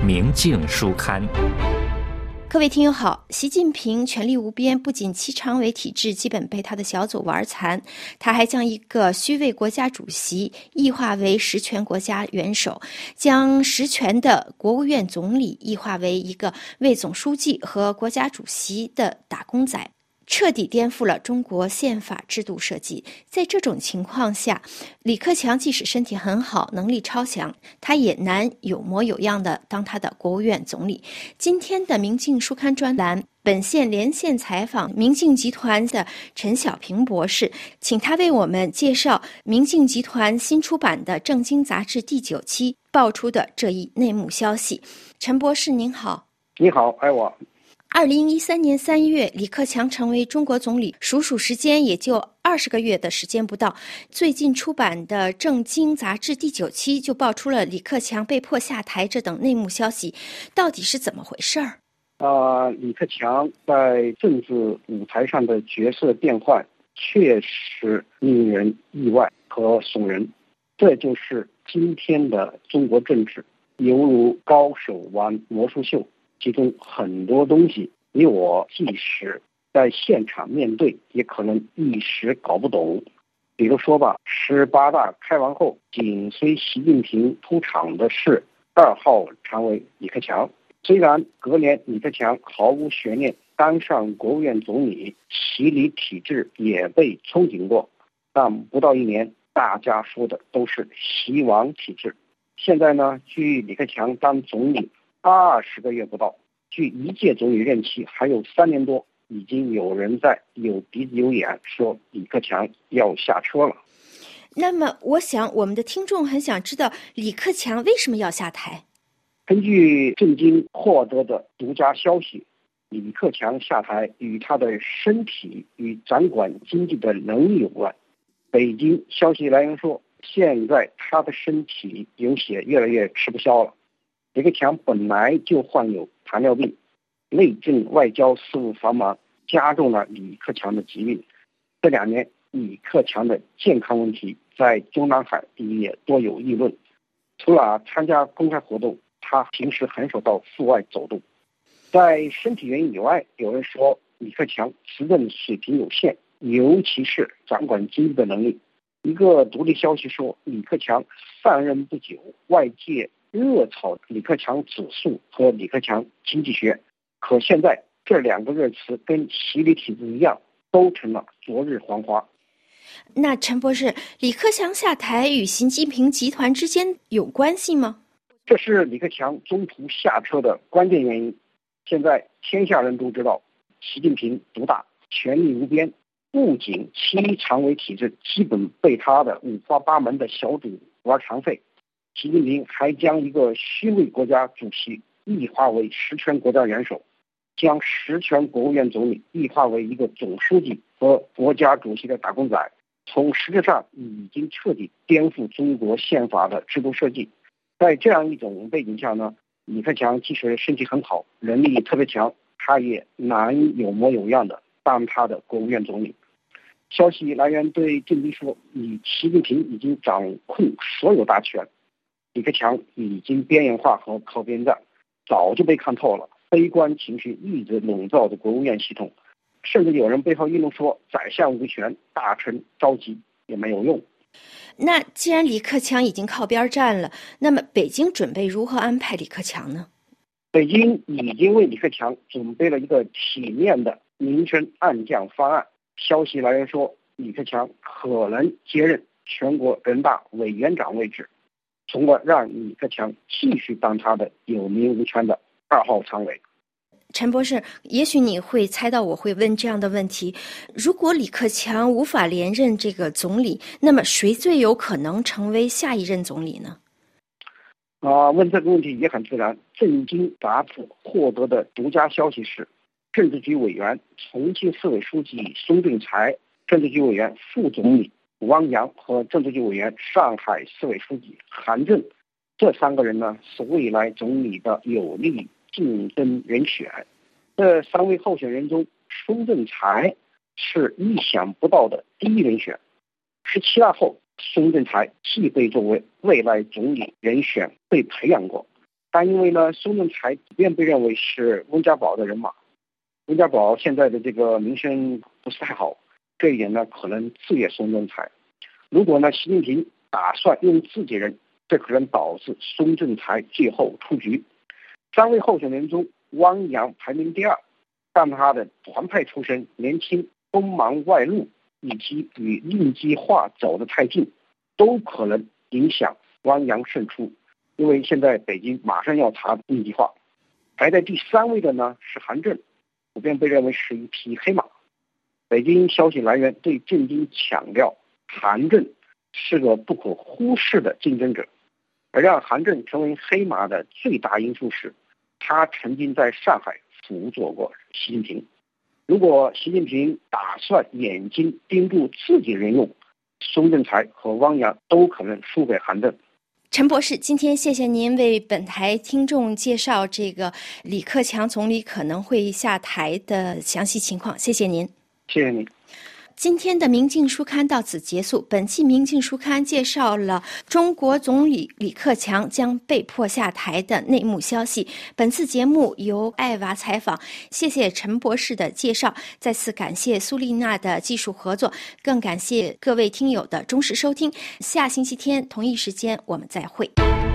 明镜书刊。 各位听友好，习近平权力无边，不仅七常委体制基本被他的小组玩残，他还将一个虚位国家主席异化为实权国家元首，将实权的国务院总理异化为一个为总书记和国家主席的打工仔，彻底颠覆了中国宪法制度设计。在这种情况下，李克强即使身体很好，能力超强，他也难有模有样的当他的国务院总理。今天的明镜书刊专栏，本线连线采访明镜集团的陈小平博士，请他为我们介绍明镜集团新出版的《正经》杂志第9期爆出的这一内幕消息。陈博士您好。 你好，艾娃。 2013年3月，李克强成为中国总理，数时间也就20个月的时间不到。最近出版的《正经》杂志第9期就爆出了李克强被迫下台这等内幕消息，到底是怎么回事儿？ 李克强在政治舞台上的角色变换确实令人意外和耸人，这就是今天的中国政治，犹如高手玩魔术秀。其中很多东西，你我即使在现场面对，也可能一时搞不懂。比如说吧，18大开完后，紧随习近平出场的是2号常委李克强。虽然隔年李克强毫无悬念当上国务院总理，习李体制也被憧憬过，但不到1年，大家说的都是习王体制。现在呢，距李克强当总理20个月不到，距一届总理任期还有3年多，已经有人在有鼻子有眼说李克强要下车了。 那么我想我们的听众很想知道李克强为什么要下台。 根据震惊获得的独家消息，李克强下台与他的身体与掌管经济的能力有关。北京消息来源说，现在他的身体有些越来越吃不消了。李克强本来就患有糖尿病，内政外交事务繁忙，加重了李克强的疾病。这2年，李克强的健康问题在中南海也多有议论。除了参加公开活动，他平时很少到户外走动。在身体原因以外，有人说李克强执政水平有限，尤其是掌管经济的能力。一个独立消息说，李克强上任不久，外界热炒李克强指数和李克强经济学，可现在这2个热词跟习李体制一样，都成了昨日黄花。 那陈博士，李克强下台与习近平集团之间有关系吗？ 这是李克强中途下车的关键原因。现在天下人都知道，习近平独大，权力无边，不仅七常委体制基本被他的五花八门的小组玩残废，习近平还将一个虚位国家主席异化为实权国家元首，将实权国务院总理异化为一个总书记和国家主席的打工仔，从实质上已经彻底颠覆中国宪法的制度设计。在这样一种背景下呢，李克强即使身体很好，能力特别强，他也难有模有样的当他的国务院总理。消息来源对震惊说，习近平已经掌控所有大权，李克强已经边缘化和靠边站，早就被看透了。悲观情绪一直笼罩着国务院系统，甚至有人背后议论说，宰相无权，大臣着急也没有用。 那既然李克强已经靠边站了，那么北京准备如何安排李克强呢？ 北京已经为李克强准备了一个体面的明升暗降方案。消息来源说，李克强可能接任全国人大委员长位置，从而让李克强继续当他的有名无权的2号常委。 陈博士，也许你会猜到我会问这样的问题：如果李克强无法连任这个总理，那么谁最有可能成为下一任总理呢？ 问这个问题也很自然。震惊杂志获得的独家消息是，政治局委员、重庆市委书记孙政才、政治局委员、副总理汪洋和政治局委员、上海市委书记韩正，这3个人呢是未来总理的有力竞争人选。这3位候选人中，孙政才是意想不到的第一人选。17大后，孙政才既被作为未来总理人选被培养过， 但因为呢，孙政才普遍被认为是温家宝的人马，温家宝现在的这个名声不是太好，这一点呢可能制约孙政才。如果呢，习近平打算用自己人，这可能导致孙政才最后出局。3位候选人中，汪洋排名第2，但他的团派出身、年轻、锋芒外露，以及与应激化走得太近，都可能影响汪洋胜出。因为现在北京马上要查应激化。排在第3位的呢是韩正，普遍被认为是一匹黑马。北京消息来源对震惊强调，韩正是个不可忽视的竞争者，而让韩正成为黑马的最大因素是，他曾经在上海辅佐过习近平。如果习近平打算眼睛盯住自己人用，孙政才和汪洋都可能输给韩正。 陈博士，今天谢谢您为本台听众介绍这个李克强总理可能会下台的详细情况，谢谢您。 谢谢您。 今天的《明镜书刊》到此结束。本期《明镜书刊》介绍了中国总理李克强将被迫下台的内幕消息。本次节目由艾娃采访，谢谢陈博士的介绍，再次感谢苏丽娜的技术合作，更感谢各位听友的忠实收听。下星期天同一时间我们再会。